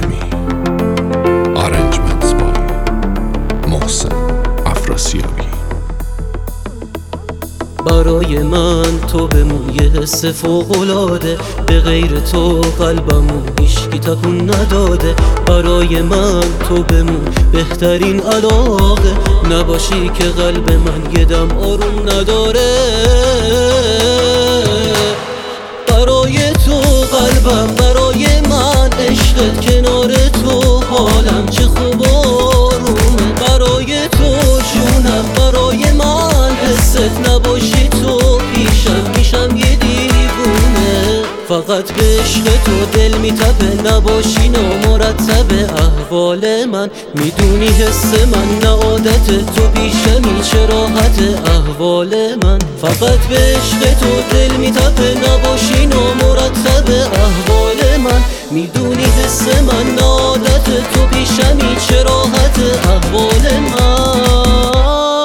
عالمی. Arrangements by محسن افراسیابی. برای من تو بمون یه حس فوق‌العاده، به غیر تو قلبمو هیچکی تکون نداده. برای من تو بمون بهترین علاقه، نباشی که قلب من یه دم آروم نداره. برای تو قلبم، برای من عشقت، کنار تو حالم چه خوب آرومه. برای تو جونم، برای من حست، نباشی تو پیشم میشم یه دیوونه. فقط به عشق تو دل میتپه، نباشی نامرتبه احوال من. میدونی حس من نه عادت تو پیشمی چه راحت احوال من. فقط به عشق تو دل میتپه، نباشی نامرتبه احوال من. میدونی حس من نه عادت تو پیشمی چه راحت احوال من.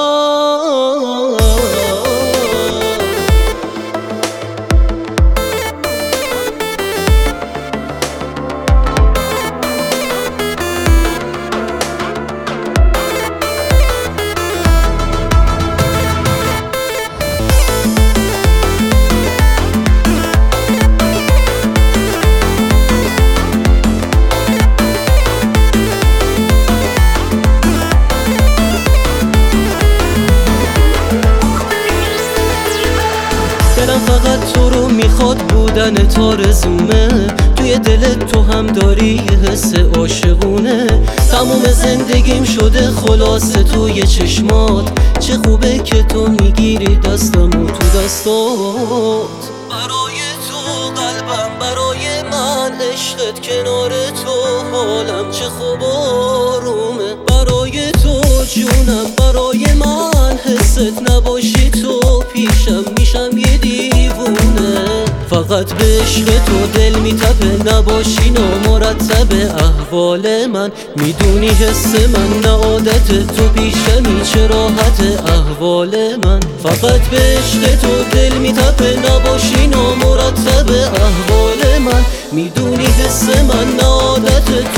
دلم فقط تو رو میخواد، بودن تارزومه. توی دلت تو هم داری یه حس عاشقونه. تموم زندگیم شده خلاصه توی چشمات، چه خوبه که تو میگیری دستمو تو دستات. برای تو قلبم، برای من عشقت، کنار تو حالم چه خوب آرومه. برای تو جونم، برای من حست، نباشی تو پیشم میشم یه دیوونه. فقط به عشق تو دل میتپه، نباشی نامرتبه احوال من. میدونی حس من نه عادت تو پیشمی چه راحت احوال من. فقط به عشق تو دل میتپه، نباشی نامرتبه احوال من. میدونی حس من نه عادت